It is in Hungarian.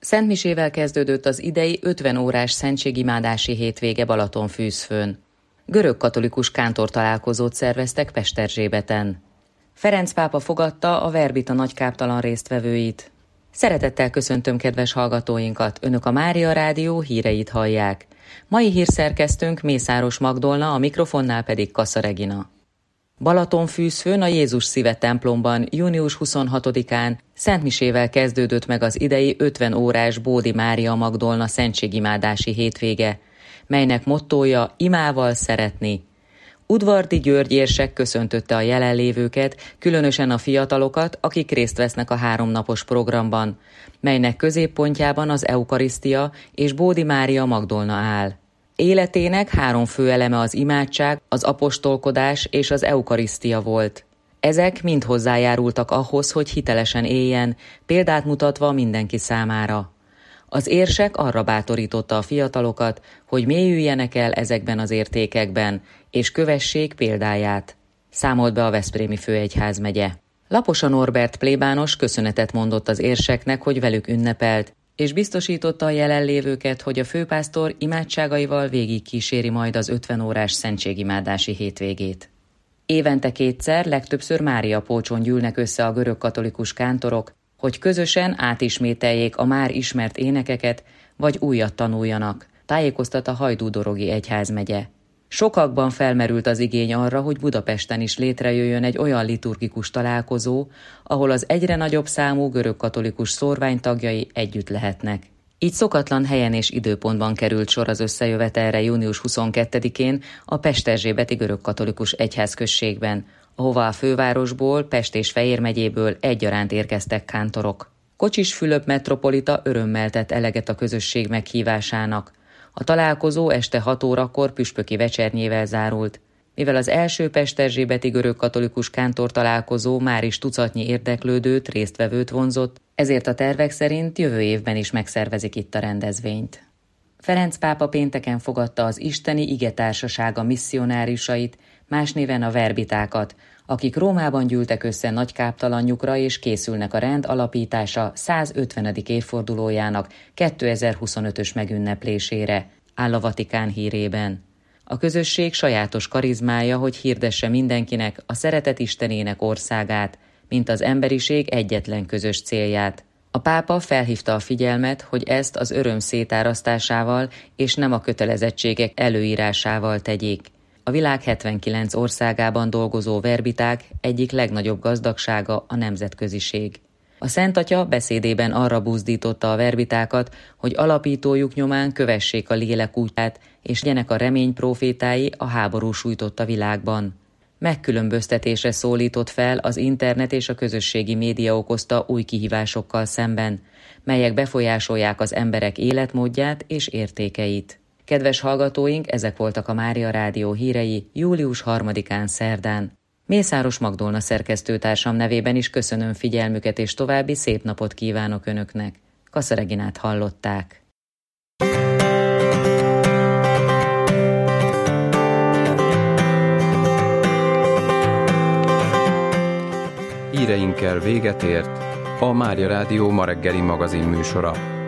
Szentmisével kezdődött az idei 50 órás szentségimádási hétvége Balatonfűzfőn. Görög-katolikus kántortalálkozót szerveztek Pesterzsébeten. Ferenc pápa fogadta a Verbita nagykáptalan résztvevőit. Szeretettel köszöntöm kedves hallgatóinkat, Önök a Mária Rádió híreit hallják. Mai hírszerkesztőnk Mészáros Magdolna, a mikrofonnál pedig Kassa Regina. Balatonfűzfőn a Jézus Szíve templomban június 26-án szentmisével kezdődött meg az idei 50 órás Bódi Mária Magdolna szentségimádási hétvége, melynek mottója imával szeretni. Udvardi György érsek köszöntötte a jelenlévőket, különösen a fiatalokat, akik részt vesznek a 3 napos programban, melynek középpontjában az eukarisztia és Bódi Mária Magdolna áll. Életének 3 fő eleme az imádság, az apostolkodás és az eukarisztia volt. Ezek mind hozzájárultak ahhoz, hogy hitelesen éljen, példát mutatva mindenki számára. Az érsek arra bátorította a fiatalokat, hogy mélyüljenek el ezekben az értékekben, és kövessék példáját, számolt be a Veszprémi főegyházmegye. Laposa Norbert plébános köszönetet mondott az érseknek, hogy velük ünnepelt, és biztosította a jelenlévőket, hogy a főpásztor imádságaival végig kíséri majd az 50 órás szentségimádási hétvégét. Évente 2-szer, legtöbbször Máriapócson gyűlnek össze a görög-katolikus kántorok, hogy közösen átismételjék a már ismert énekeket, vagy újat tanuljanak, tájékoztat a Hajdú-dorogi egyházmegye. Sokakban felmerült az igény arra, hogy Budapesten is létrejöjjön egy olyan liturgikus találkozó, ahol az egyre nagyobb számú görög-katolikus szórványtagjai együtt lehetnek. Így szokatlan helyen és időpontban került sor az összejövetelre június 22-én a Pesterzsébeti görög-katolikus egyházközségben, ahová a fővárosból, Pest és Fejér megyéből egyaránt érkeztek kántorok. Kocsis Fülöp metropolita örömmel tett eleget a közösség meghívásának. A találkozó este 6 órakor püspöki vecsernyével zárult. Mivel az első pesterzsébeti görög-katolikus kántor találkozó már is tucatnyi érdeklődőt, résztvevőt vonzott, ezért a tervek szerint jövő évben is megszervezik itt a rendezvényt. Ferenc pápa pénteken fogadta az Isteni Ige Társasága misszionárisait, más néven a verbitákat, akik Rómában gyűltek össze nagykáptalanjukra és készülnek a rend alapítása 150. évfordulójának 2025-ös megünneplésére, áll a Vatikán hírében. A közösség sajátos karizmája, hogy hirdesse mindenkinek a szeretet Istenének országát, mint az emberiség egyetlen közös célját. A pápa felhívta a figyelmet, hogy ezt az öröm szétárasztásával és nem a kötelezettségek előírásával tegyék. A világ 79 országában dolgozó verbiták egyik legnagyobb gazdagsága a nemzetköziség. A Szent Atya beszédében arra buzdította a verbitákat, hogy alapítójuk nyomán kövessék a lélek útját, és legyenek a remény prófétái a háború sújtotta világban. Megkülönböztetésre szólított fel az internet és a közösségi média okozta új kihívásokkal szemben, melyek befolyásolják az emberek életmódját és értékeit. Kedves hallgatóink, ezek voltak a Mária Rádió hírei július 3-án szerdán. Mészáros Magdolna szerkesztőtársam nevében is köszönöm figyelmüket, és további szép napot kívánok Önöknek. Kassa Reginát hallották. Híreinkkel véget ért a Mária Rádió ma reggeli magazin műsora.